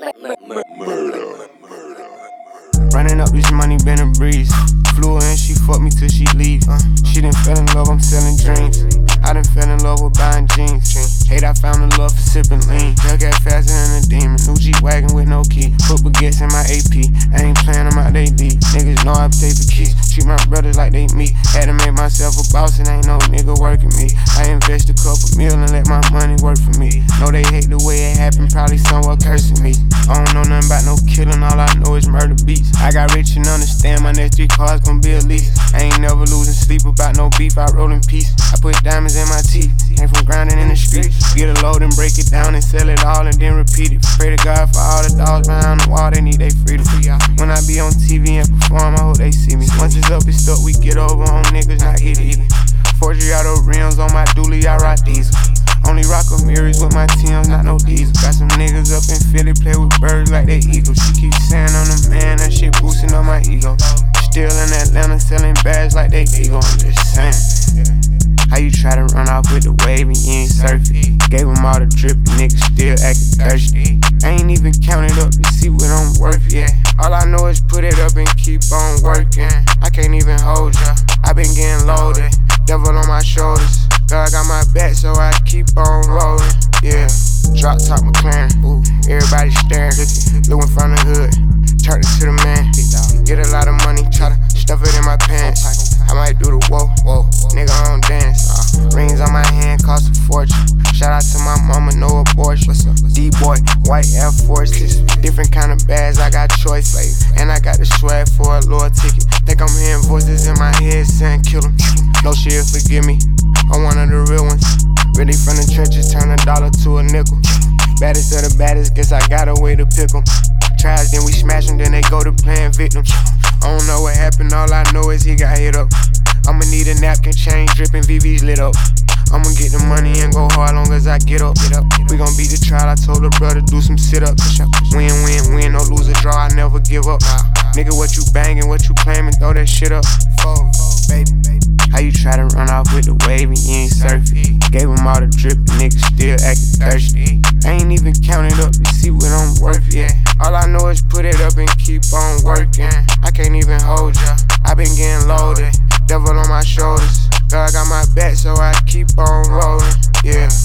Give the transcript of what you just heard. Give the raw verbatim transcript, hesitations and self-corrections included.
Running up this money been a breeze. Flew her and she fucked me till she leave. Uh, she done fell in love, I'm selling dreams. I done fell in love with buying jeans. Hate I found a love for sipping lean. Hellcat faster than a demon. New G-Wagon with no key. Put baguettes in my A P. I ain't playing them out, they D. Niggas know I pay for keys. Treat my brothers like they me. Had to make myself a boss and ain't no nigga working me. I invest a couple mil and let my money work for me. Know they hate the way it happened, probably somewhat cursing me. I don't know nothing about no killing, all I know is murder beats. I got rich and understand my next three cars gon' be a lease. I ain't never losing sleep about no beef, I roll in peace. I put diamonds in my teeth, came from grinding in the street. Get a load and break it down and sell it all and then repeat it. Pray to God for all the dogs behind the wall, they need their freedom. When I be on T V and perform, I hope they see me. Once it's up, it's stuck, we get over on niggas, not get even. Forgiato rims on my dually, I rock these. Only rock Amiris with my Timbs, not no diesel. Got some niggas up in Philly, play with birds like they eagles. She keeps saying I'm the man, that shit boosting on my ego. Still in Atlanta, selling bags like they ego. I'm just saying, how you try to run off with the wave and you ain't surfing? Gave them all the drip, niggas still acting thirsty. I ain't even counted up to see what I'm worth yet. All I know is put it up and keep on working. I can't even hold ya, I been getting loaded. Devil on my shoulders, God got my back, so I keep on rolling. Yeah, drop top McLaren, ooh, everybody staring. Looking from the hood, turn it to the man. Get a lot of money, try to stuff it in my pants. I might do the whoa, whoa, nigga I don't dance. uh, Rings on my hand cost a fortune. Shout out to my mama, no abortion. D-boy, white Air Forces, different kind of bags, I got choice. And I got the swag for a lower ticket. Think I'm hearing voices in my head saying kill him. No shit, forgive me, I'm one of the real ones. Really from the trenches, turn a dollar to a nickel. Baddest of the baddest, guess I got a way to pick 'em. Tries, then we smash 'em, then they go to playing victims. I don't know what happened, all I know is he got hit up. I'ma need a napkin, chain dripping, V V's lit up. I'ma get the money and go hard long as I get up. Get up. We gon' beat the trial, I told the brother do some sit-ups. Win, win, win, no lose or draw, I never give up. Nigga, what you banging, what you claiming, throw that shit up. Fold, baby. How you try to run off with the wave and you ain't surfing? Gave them all the drip, niggas still acting thirsty. I ain't even counted up to see what I'm worth yet. All I know is put it up and keep on working. I can't even hold ya, I been getting loaded. Devil on my shoulders, God got my back, so I keep on rolling. Yeah.